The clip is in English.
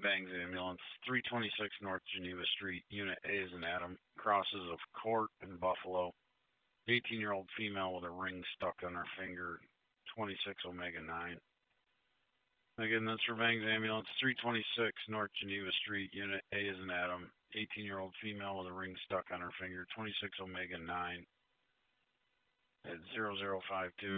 Bangs Ambulance, 326 North Geneva Street, Unit A is an Adam, crosses of Court and Buffalo. 18-year-old female with a ring stuck on her finger, 26 Omega 9. Again, that's for Bangs Ambulance, 326 North Geneva Street, Unit A is an Adam, 18-year-old female with a ring stuck on her finger, 26 Omega 9 at 0052.